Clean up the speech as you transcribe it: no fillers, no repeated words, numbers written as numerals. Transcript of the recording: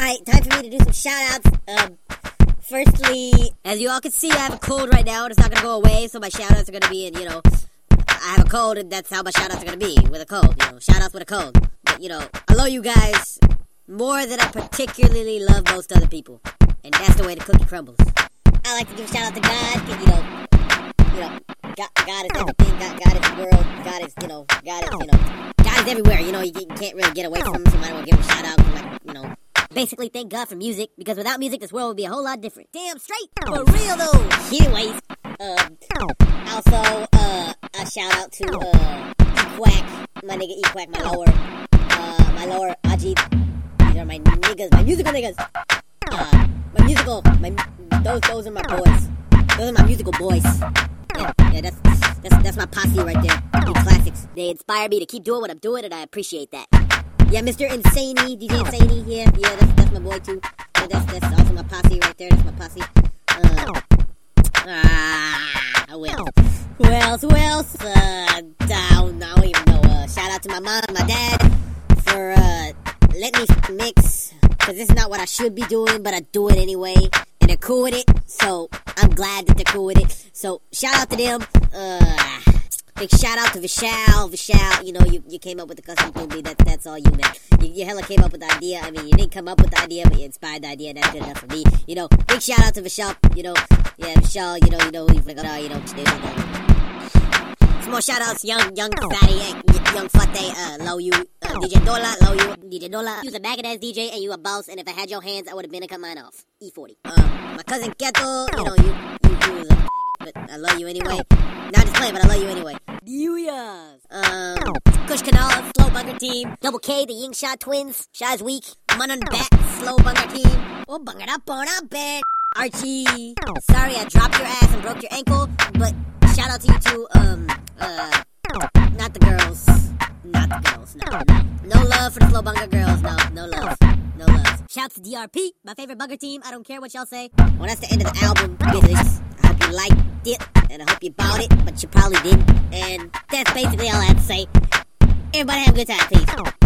Alright, time for me to do some shout-outs. Firstly, as you all can see, I have a cold right now, and it's not gonna go away, so my shout-outs are gonna be in, I have a cold, and that's how my shout-outs are gonna be, with a cold, shout-outs with a cold. But, I love you guys more than I particularly love most other people, and that's the way the cookie crumbles. I like to give a shout-out to God, God is everything, God is the world, God is everywhere, you can't really get away from him, so I might as well give him a shout-out, basically thank God for music, because without music, this world would be a whole lot different. Damn straight, for real though. Anyways, also, a shout-out to, E-Quack, my nigga E-Quack, my lower, Ajit, these are my niggas, my musical niggas, those are my boys, those are my musical boys. Yeah, that's my posse right there. The classics. They inspire me to keep doing what I'm doing, and I appreciate that. Yeah, Mr. Insaney, DJ Insaney, yeah, that's my boy too. Yeah, that's also my posse right there. That's my posse. Who else? I don't even know. Shout out to my mom and my dad for letting me mix, cause this is not what I should be doing, but I do it anyway. And they're cool with it, so I'm glad that they're cool with it. So, shout out to them. Big shout out to Vishal. Vishal, you came up with the custom movie. That's all you, man. You hella came up with the idea. I mean, you didn't come up with the idea, but you inspired the idea, and that's good enough for me. Big shout out to Vishal. Yeah, Vishal, Some more shout outs, young fatty, young fate, love you, DJ Dola, love you, DJ Dola. You was a bagging ass DJ and you a boss, and if I had your hands, I would have been to cut mine off. E40. My cousin Keto, you was a but I love you anyway. Not just playing, but I love you anyway. Kush Kanal, Slow Bunger Team, Double K, the Ying Shot Twins, Shai's Week, Man on the Bat, Slow Bunger Team, oh, bungered up on our bed. Archie, sorry I dropped your ass and broke your ankle, but shout out to you too, not the girls, no love for the Slow Bunger girls, no love. Shouts to DRP, my favorite Bunger Team, I don't care what y'all say. Well, that's the end of the album, business. I hope you liked it, and I hope you bought it, but you probably didn't, and that's basically all I have to say. Everybody have a good time, peace.